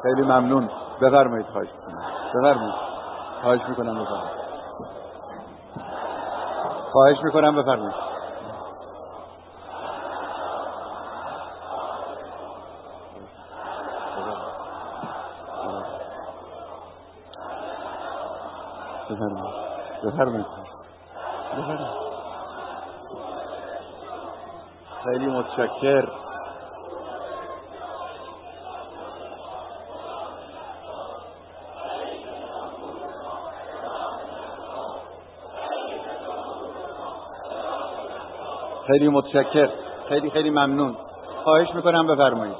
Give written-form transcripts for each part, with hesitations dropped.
خیلی ممنون. بفرمایید. خواهش میکنم. بفرمایید. خواهش میکنم بفرمایید. خواهش میکنم بفرمایید. بفرمایید. خیلی متشکر. خیلی متشکر. خیلی ممنون. خواهش میکنم بفرمایید.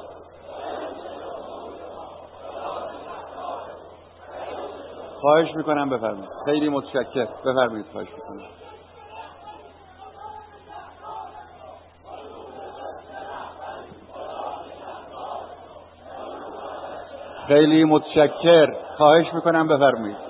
خواهش میکنم بفرمایید. خیلی متشکر. بفرمایید. خواهش میکنم. خیلی متشکر. خواهش میکنم بفرمایید.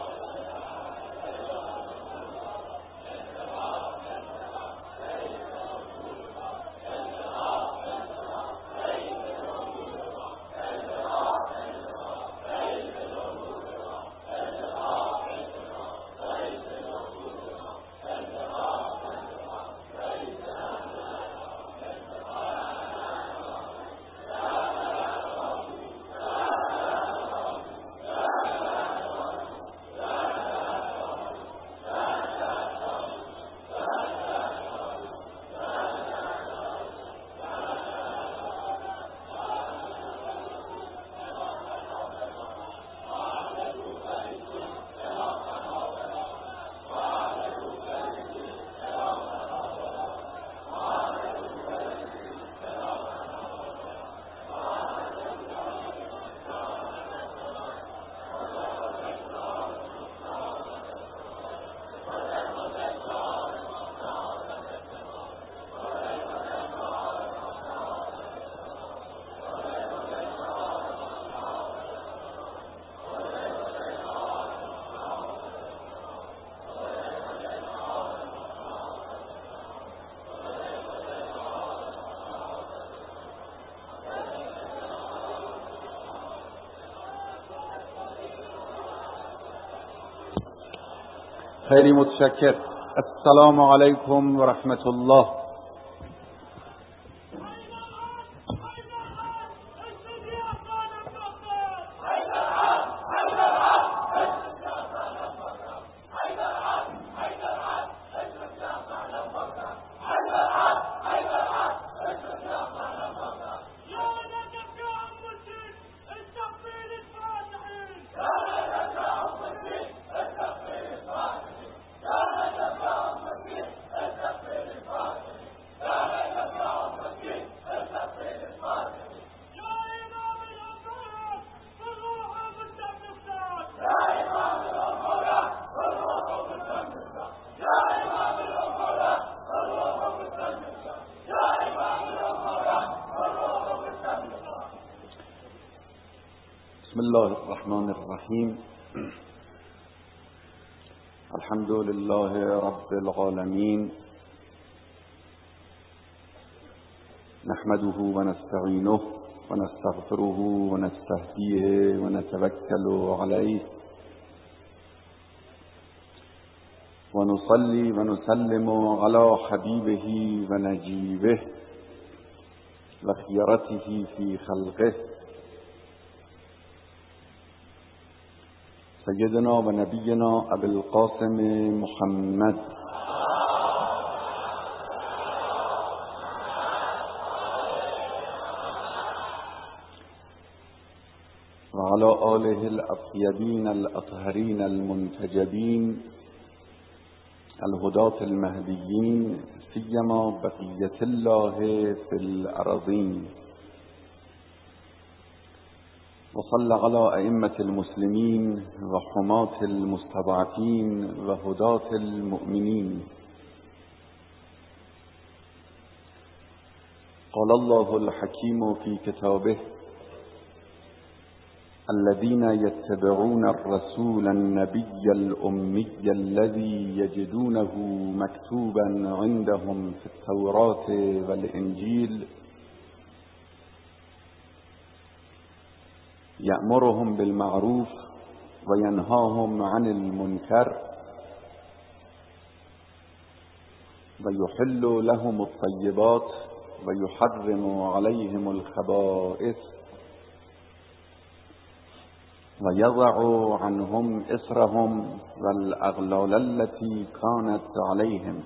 خیلی متشکر. السلام علیکم و رحمت الله. بسم الله الرحمن الرحیم. الحمد لله رب العالمین، نحمده و نستعینه و نستغفره و نستهدیه و نتوکل علیه و نصلی و نسلم علی حبیبه و نجیبه و خیرته فی خلقه سیدنا و نبینا ابی القاسم محمد و علی آله الاطیبین الاطهرین المنتجبین الهداة المهدیین سیما بقیة الله فی الارضین وصل على أئمة المسلمين وحماة المستضعفين وهداة المؤمنين. قال الله الحكيم في كتابه: الذين يتبعون الرسول النبي الأمي الذي يجدونه مكتوبا عندهم في التوراة والإنجيل یأمرهم بالمعروف و ینهاهم عن المنکر و یحل لهم الطیبات و یحرم علیهم الخبائث و یضع عنهم اصرهم والاغلال التي كانت علیهم.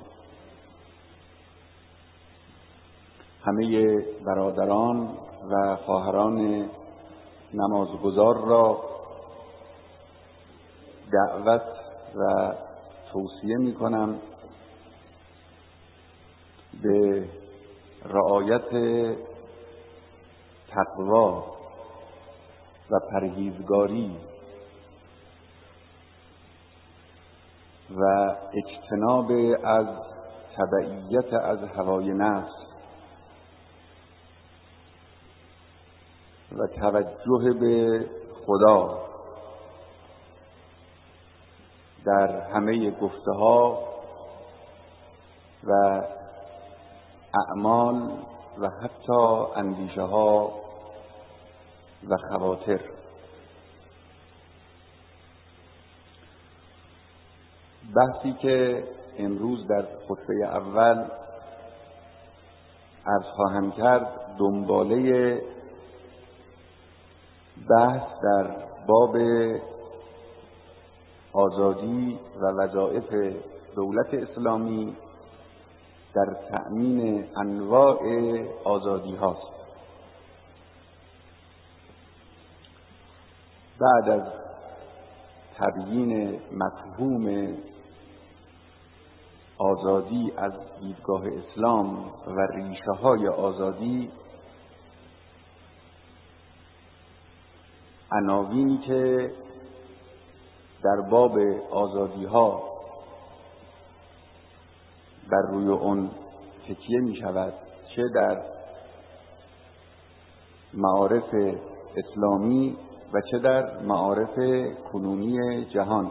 همه برادران و خواهران نمازگزار را دعوت و توصیه می کنم به رعایت تقوا و پرهیزگاری و اجتناب از تبعیت از هوای نفس و توجه به خدا در همه گفته‌ها و اعمال و حتی اندیشه‌ها و خواطر. بحثی که امروز در خطبه اول عرض خواهم کرد دنباله بحث در باب آزادی و وظایف دولت اسلامی در تأمین انواع آزادی هاست. بعد از تبیین مفهوم آزادی از دیدگاه اسلام و ریشه های آزادی، عناوینی که در باب آزادی ها بر روی اون تکیه می شود، چه در معارف اسلامی و چه در معارف کنونی جهان،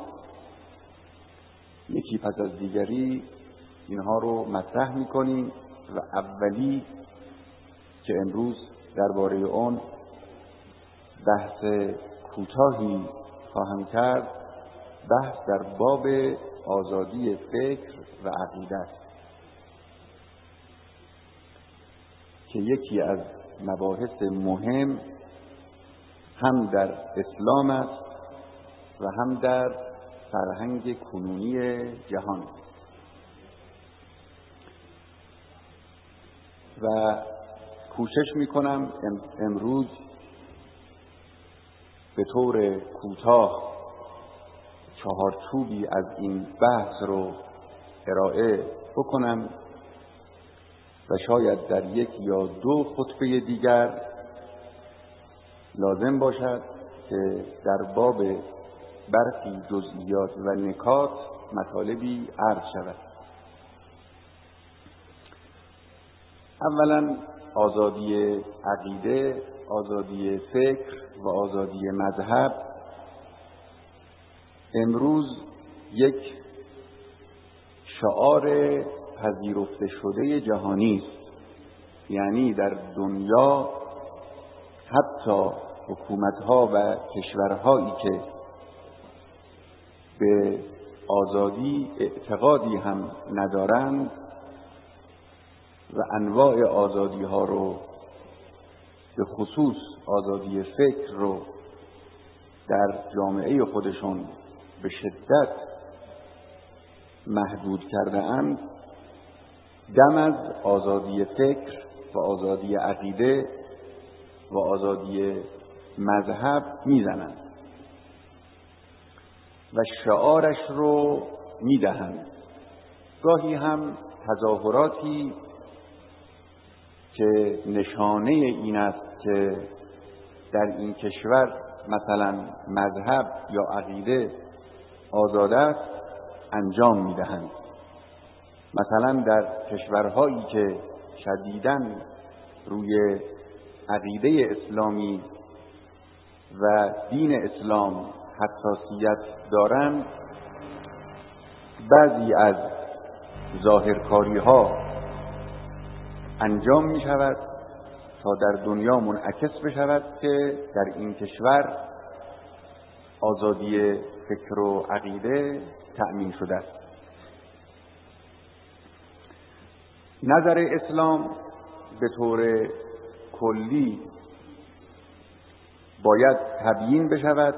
یکی پس از دیگری اینها رو مطرح می کنیم و اولی که امروز درباره اون بحث کوتاهی خواهم کرد، بحث در باب آزادی فکر و عقیده است که یکی از مباحث مهم هم در اسلام است و هم در فرهنگ کنونی جهان. و کوشش میکنم امروز به طور کوتاه چهارچوبی از این بحث رو ارائه بکنم و شاید در یک یا دو خطبه دیگر لازم باشد که در باب برخی جزئیات و نکات مطالبی عرض شود. اولا آزادی عقیده، آزادی فکر و آزادی مذهب امروز یک شعار پذیرفته شده جهانی است. یعنی در دنیا حتی حکومت‌ها و کشورهایی که به آزادی اعتقادی هم ندارند و انواع آزادی‌ها رو به خصوص آزادی فکر رو در جامعه خودشون به شدت محدود کرده اند، دم از آزادی فکر و آزادی عقیده و آزادی مذهب میزنند و شعارش رو میدهند. گاهی هم تظاهراتی که نشانه این است که در این کشور مثلا مذهب یا عقیده آزاد است انجام میدهند. مثلا در کشورهایی که شدیداً روی عقیده اسلامی و دین اسلام حساسیت دارند، بعضی از ظاهرکاری ها انجام می شود تا در دنیا منعکس بشود که در این کشور آزادی فکر و عقیده تأمین شده است. نظر اسلام به طور کلی باید تبیین بشود.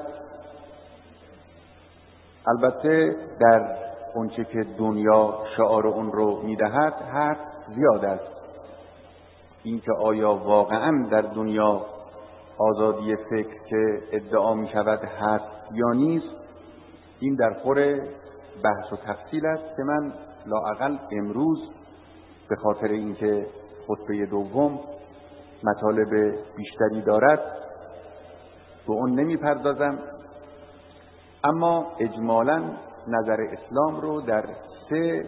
البته در اونچه که دنیا شعار اون رو میدهد حرف زیاد است. اینکه آیا واقعا در دنیا آزادی فکر که ادعا می شود هست یا نیست، این در خور بحث و تفصیل است که من لااقل امروز به خاطر اینکه خطبه دوم مطالب بیشتری دارد به اون نمی پردازم. اما اجمالاً نظر اسلام رو در 3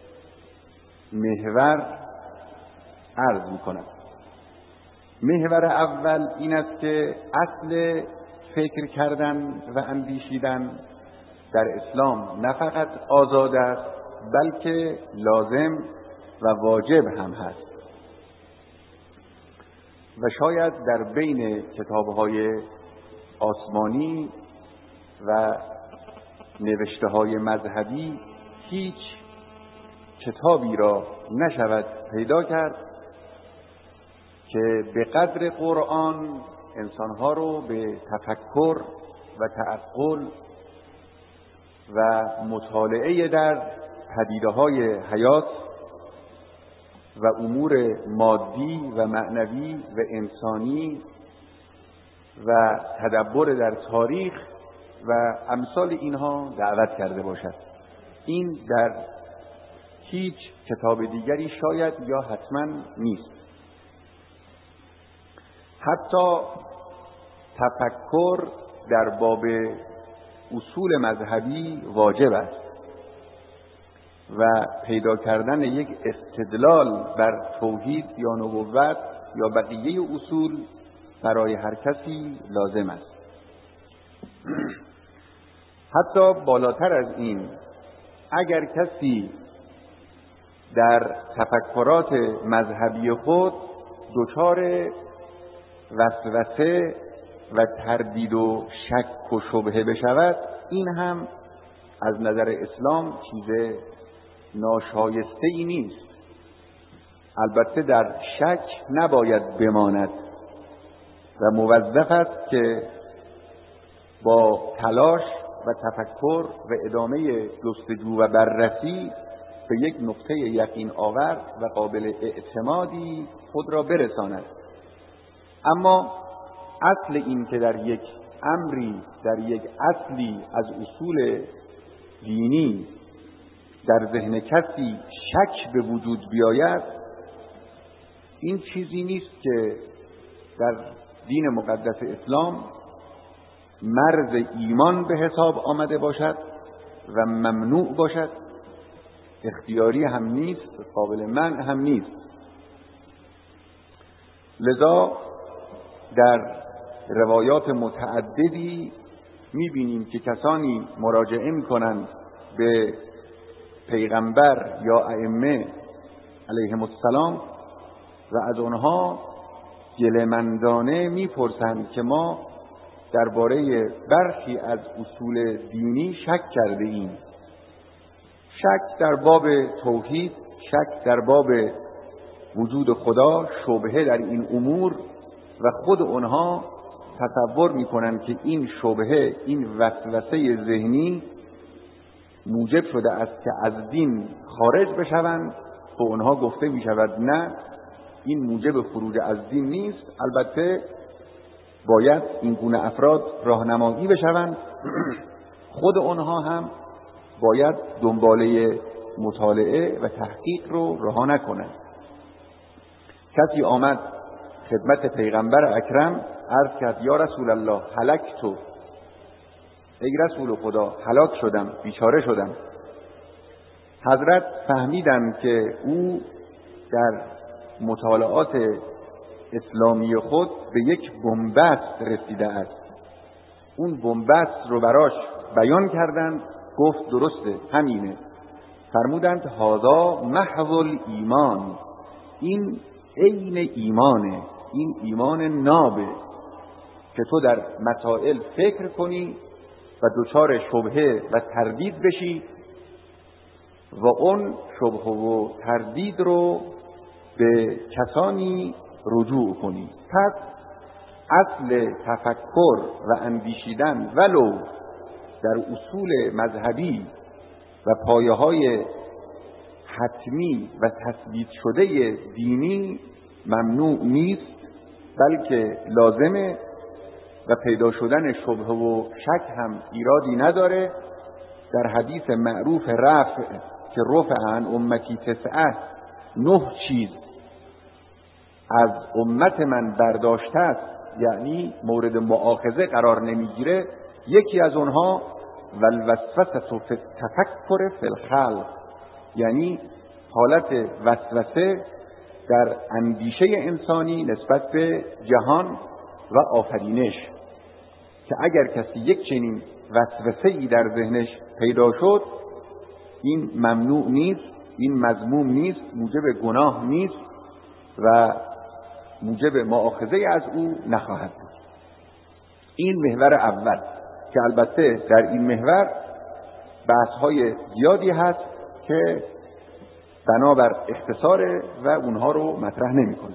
محور عرض می کنم. محور اول این است که اصل فکر کردن و اندیشیدن در اسلام نه فقط آزاد است بلکه لازم و واجب هم هست و شاید در بین کتاب‌های آسمانی و نوشته‌های مذهبی هیچ کتابی را نشود پیدا کرد که به قدر قرآن انسانها رو به تفکر و تعقل و مطالعه در پدیده‌های حیات و امور مادی و معنوی و انسانی و تدبر در تاریخ و امثال اینها دعوت کرده باشد. این در هیچ کتاب دیگری شاید یا حتما نیست. حتی تفکر در باب اصول مذهبی واجب است و پیدا کردن یک استدلال بر توحید یا نبوت یا بقیه اصول برای هر کسی لازم است. حتی بالاتر از این، اگر کسی در تفکرات مذهبی خود دچار وسوسه و تردید و شک و شبهه بشود، این هم از نظر اسلام چیز ناشایسته ای نیست. البته در شک نباید بماند و موظف است که با تلاش و تفکر و ادامه جستجو و بررسی به یک نقطه یقین آور و قابل اعتمادی خود را برساند. اما اصل این که در یک امری، در یک اصلی از اصول دینی در ذهن کسی شک به وجود بیاید، این چیزی نیست که در دین مقدس اسلام مرز ایمان به حساب آمده باشد و ممنوع باشد، اختیاری هم نیست، قابل منع هم نیست. لذا در روایات متعددی می‌بینیم که کسانی مراجعه می‌کنند به پیغمبر یا ائمه علیهم السلام و از آنها گله‌مندانه می‌پرسند که ما درباره برخی از اصول دینی شک کرده ایم. شک در باب توحید، شک در باب وجود خدا، شبهه در این امور و خود آنها تصور می‌کنند که این شبهه، این وسوسه ذهنی موجب شده است که از دین خارج بشوند. به آنها گفته می‌شود نه، این موجب خروج از دین نیست. البته باید این گونه افراد راهنمایی بشوند. خود آنها هم باید دنباله مطالعه و تحقیق رو رها نکنند. کسی آمد خدمت پیغمبر اکرم عرض کرد یا رسول الله هلکتو، ای رسول خدا هلاک شدم، بیچاره شدم. حضرت فهمیدند که او در مطالعات اسلامی خود به یک بنبست رسیده است. اون بنبست رو براش بیان کردند، گفت درسته، همینه. فرمودند هذا محض الایمان، این عین ایمانه، این ایمان نابه که تو در مسائل فکر کنی و دچار شبهه و تردید بشی و اون شبهه و تردید رو به کسانی رجوع کنی. پس اصل تفکر و اندیشیدن ولو در اصول مذهبی و پایه‌های حتمی و تثبیت شده دینی ممنوع نیست، بلکه لازمه و پیدا شدن شبهه و شک هم ایرادی نداره. در حدیث معروف رفع که رفع عن امتی 9 چیز از امت من برداشته است، یعنی مورد مؤاخذه قرار نمیگیره، یکی از اونها والوسوسه فی التفکر فی الخلق، یعنی حالت وسوسه در اندیشه انسانی نسبت به جهان و آفرینش، که اگر کسی یک چنین وسوسه‌ای در ذهنش پیدا شد، این ممنوع نیست، این مذموم نیست، موجب گناه نیست و موجب مؤاخذه از او نخواهد بود. این محور اول که البته در این محور بحث‌های زیادی هست که بنابر اختصار و اونها رو مطرح نمی‌کنم.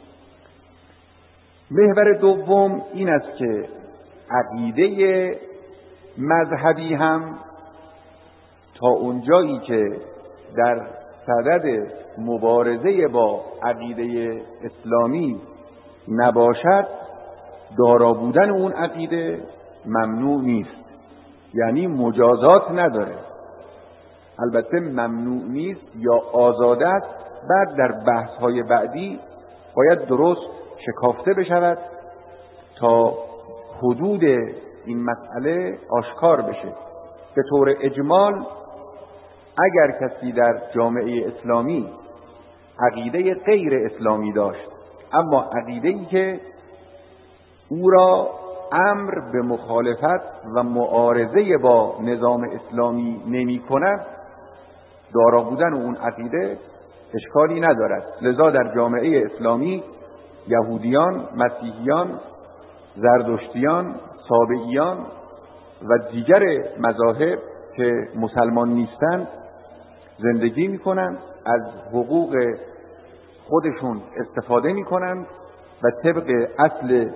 محور دوم این است که عقیده مذهبی هم تا اونجایی که در صدد مبارزه با عقیده اسلامی نباشد، دارا بودن اون عقیده ممنوع نیست، یعنی مجازات نداره. البته ممنوع نیست یا آزاده است، بعد در بحث‌های بعدی باید درست شکافته بشود تا حدود این مسئله آشکار بشه. به طور اجمال اگر کسی در جامعه اسلامی عقیده غیر اسلامی داشت، اما عقیده‌ای که او را امر به مخالفت و معارضه با نظام اسلامی نمی کند، دارا بودن اون عقیده اشکالی ندارد. لذا در جامعه اسلامی یهودیان، مسیحیان، زرتشتیان، سابعیان و دیگر مذاهب که مسلمان نیستند زندگی میکنند، از حقوق خودشون استفاده میکنند و طبق اصل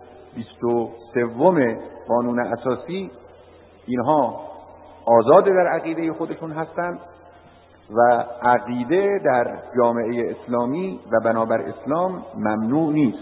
23 قانون اساسی اینها آزاد در عقیده خودشون هستند و عقیده در جامعه اسلامی و بنابر اسلام ممنوع نیست.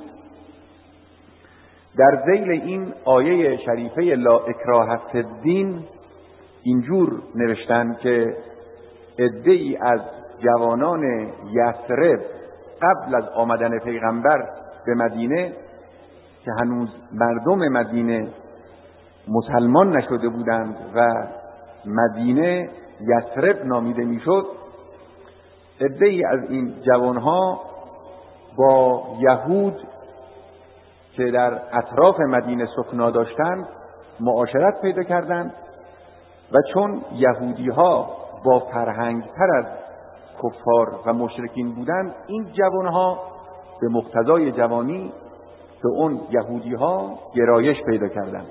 در ذیل این آیه شریفه لا اکراه فی الدین اینجور نوشتن که عده‌ای از جوانان یثرب قبل از آمدن پیغمبر به مدینه که هنوز مردم مدینه مسلمان نشده بودند و مدینه یثرب نامیده میشد، عده‌ای از این جوانها با یهود که در اطراف مدینه سکنا داشتند معاشرت پیدا کردند و چون یهودی ها با فرهنگ تر از کفار و مشرکین بودند، این جوانها به مقتضای جوانی به اون یهودی ها گرایش پیدا کردند.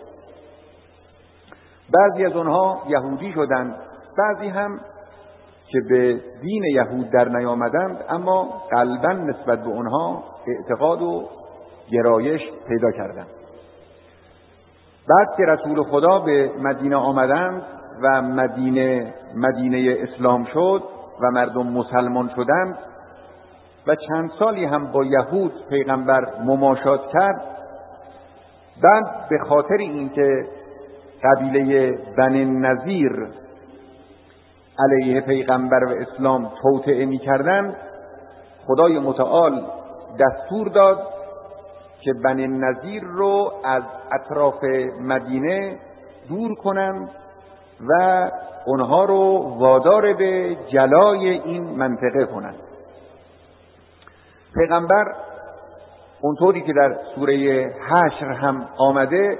بعضی از اونها یهودی شدند، بعضی هم که به دین یهود در نیامدند اما قلباً نسبت به اونها اعتقاد و گرایش پیدا کردند. بعد که رسول خدا به مدینه آمدند و مدینه اسلام شد و مردم مسلمان شدند و چند سالی هم با یهود پیغمبر مماشات کرد، بعد به خاطر اینکه قبیله بنی نضیر علیه پیغمبر و اسلام توطئه می‌کردند، خدای متعال دستور داد که بنی نضیر رو از اطراف مدینه دور کنند و اونها رو وادار به جلای این منطقه کنند. پیغمبر اونطوری که در سوره حشر هم آمده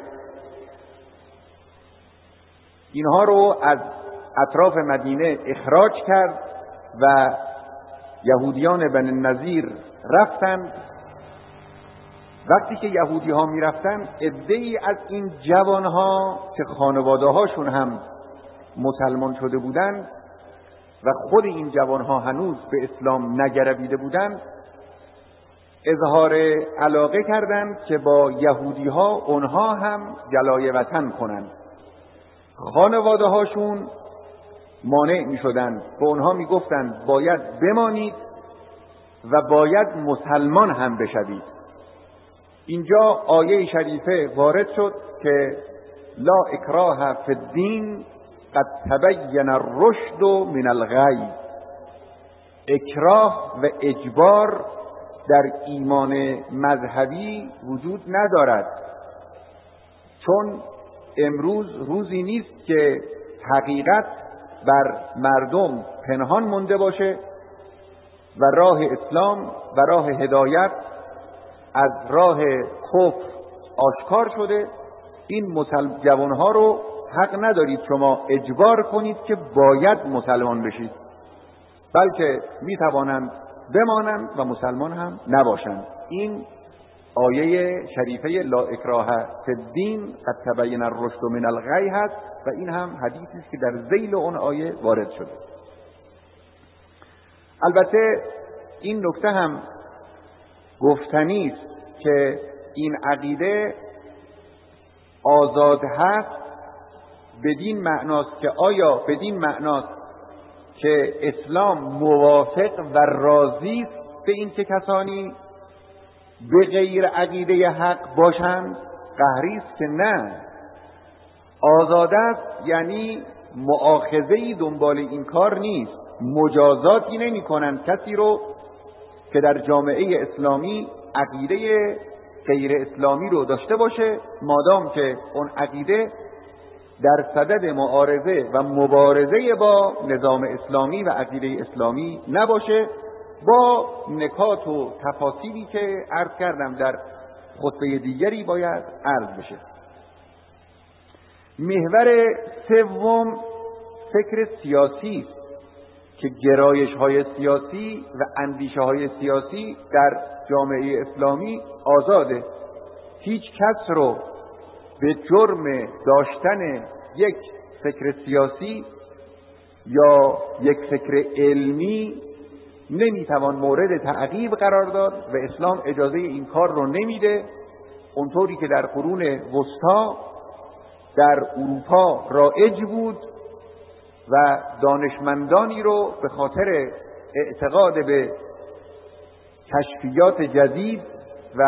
اینها رو از اطراف مدینه اخراج کرد و یهودیان بنی نضیر رفتند وقتی که یهودی ها می رفتن، عده‌ای از این جوان ها که خانواده هاشون هم مسلمان شده بودن و خود این جوان ها هنوز به اسلام نگرویده بودن، اظهار علاقه کردند که با یهودی ها اونها هم جلای وطن کنند. خانواده هاشون مانع می شدند، به اونها می گفتند باید بمانید و باید مسلمان هم بشوید. اینجا آیه شریفه وارد شد که لا اکراه فی الدین قد تبین الرشد من الغی. اکراه و اجبار در ایمان مذهبی وجود ندارد، چون امروز روزی نیست که حقیقت بر مردم پنهان مونده باشه و راه اسلام و راه هدایت از راه کفر آشکار شده. این جوانها رو حق ندارید شما اجبار کنید که باید مسلمان بشید، بلکه می توانند بمانند و مسلمان هم نباشند. این آیه شریفه لا اکراه فی الدین قد تبین الرشد من الغی هست و این هم حدیثی است که در ذیل اون آیه وارد شده. البته این نکته هم گفتنی است که این عقیده آزاد هست بدین معناست که آیا بدین معناست که اسلام موافق و راضی است به این که کسانی به غیر عقیده حق باشند؟ قهری است که نه. آزاد است یعنی مؤاخذه‌ای دنبال این کار نیست، مجازاتی نمی کنند کسی رو که در جامعه اسلامی عقیده غیر اسلامی رو داشته باشه، مادام که اون عقیده در صدد معارضه و مبارزه با نظام اسلامی و عقیده اسلامی نباشه، با نکات و تفاصیلی که عرض کردم در خطبه دیگری باید عرض بشه. محور سوم فکر سیاسی است که گرایش‌های سیاسی و اندیشه‌های سیاسی در جامعه اسلامی آزاده. هیچ کس رو به جرم داشتن یک فکر سیاسی یا یک فکر علمی نمیتوان مورد تعقیب قرار داد و اسلام اجازه این کار رو نمیده. اونطوری که در قرون وسطا در اروپا رایج بود و دانشمندانی رو به خاطر اعتقاد به کشفیات جدید و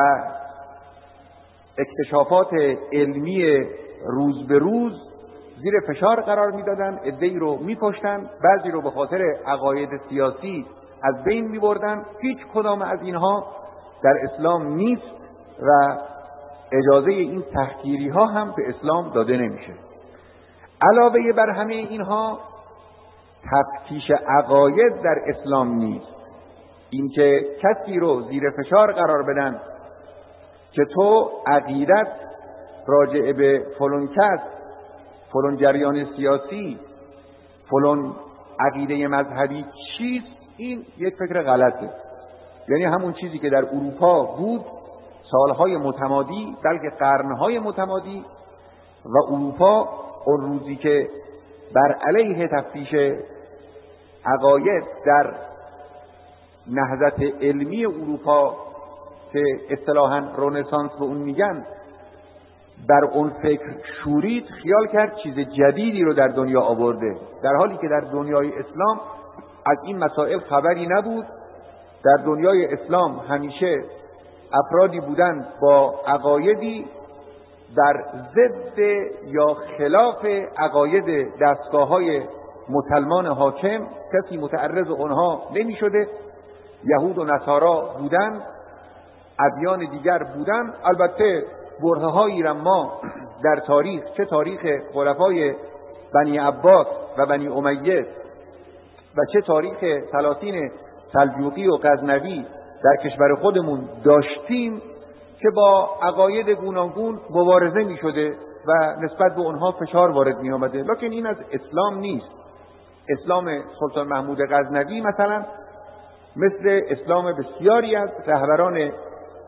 اکتشافات علمی روز به روز زیر فشار قرار میدادن، عده‌ای رو می‌کشتن، بعضی رو به خاطر عقاید سیاسی از بین می‌بردن. هیچ کدام از اینها در اسلام نیست و اجازه این تحقیری ها هم به اسلام داده نمیشه. علاوه بر همه اینها تفتیش عقاید در اسلام نیست. اینکه کسی رو زیر فشار قرار بدن که تو عقیدت راجع به فلان کس، فلان جریان سیاسی، فلان عقیده مذهبی چیست، این یک فکر غلطه. یعنی همون چیزی که در اروپا بود سالهای متمادی، بلکه قرنهای متمادی، و اروپا اون روزی که بر علیه تفتیش عقاید در نهضت علمی اروپا که اصطلاحاً رنسانس به اون میگن بر اون فکر شورید، خیال کرد چیز جدیدی رو در دنیا آورده، در حالی که در دنیای اسلام از این مسائل خبری نبود. در دنیای اسلام همیشه افرادی بودند با عقایدی در ضد یا خلاف عقاید دستگاه‌های مسلمان حاکم، کسی متعرض اونها نمی شده. یهود و نصارا بودن، ادیان دیگر بودن. البته برهه‌هایی را ما در تاریخ، چه تاریخ خلفای بنی عباس و بنی امیه و چه تاریخ سلاطین سلجوقی و غزنوی در کشور خودمون داشتیم که با عقاید گوناگون مبارزه می شده و نسبت به اونها فشار وارد می آمده. لکن این از اسلام نیست. اسلام سلطان محمود غزنوی مثلا مثل اسلام بسیاری از رهبران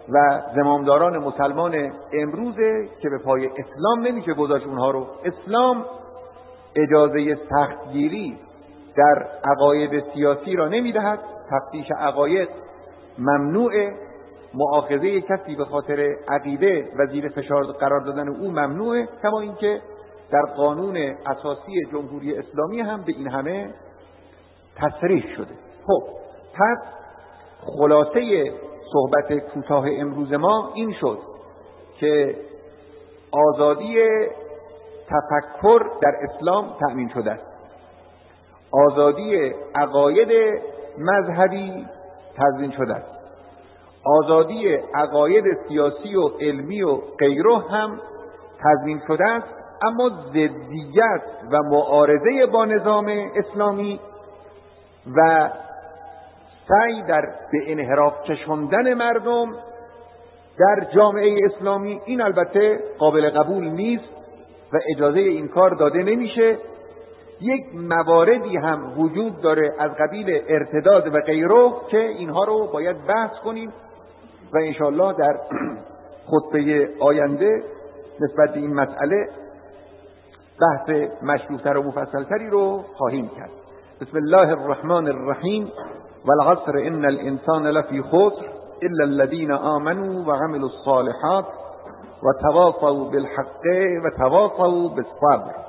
و زمامداران مسلمان امروزه که به پای اسلام نمیشه گذاشت اونها رو. اسلام اجازه سختگیری در عقاید سیاسی را نمیدهد، تفتیش عقاید ممنوعه، مؤاخذه کسی به خاطر عقیده و زیر فشار قرار دادن او ممنوعه، کما اینکه در قانون اساسی جمهوری اسلامی هم به این همه تصریح شده. خب پس خلاصه صحبت کوتاه امروز ما این شد که آزادی تفکر در اسلام تأمین شده است، آزادی عقاید مذهبی تضمین شده است، آزادی عقاید سیاسی و علمی و غیره هم تضمین شده است، اما ضدیت و معارضه با نظام اسلامی و سعی در به انحراف کشاندن مردم در جامعه اسلامی این البته قابل قبول نیست و اجازه این کار داده نمیشه. یک مواردی هم وجود داره از قبیل ارتداد و غیره که اینها رو باید بحث کنیم و انشاءالله در خطبه آینده نسبت به این مسئله بحث مشروح‌تر و مفصل‌تری رو خواهیم کرد. بسم الله الرحمن الرحیم والعصر ان الانسان لفی خسر الا الذين آمنوا وعملوا الصالحات وتواصوا بالحق وتواصوا بالصبر.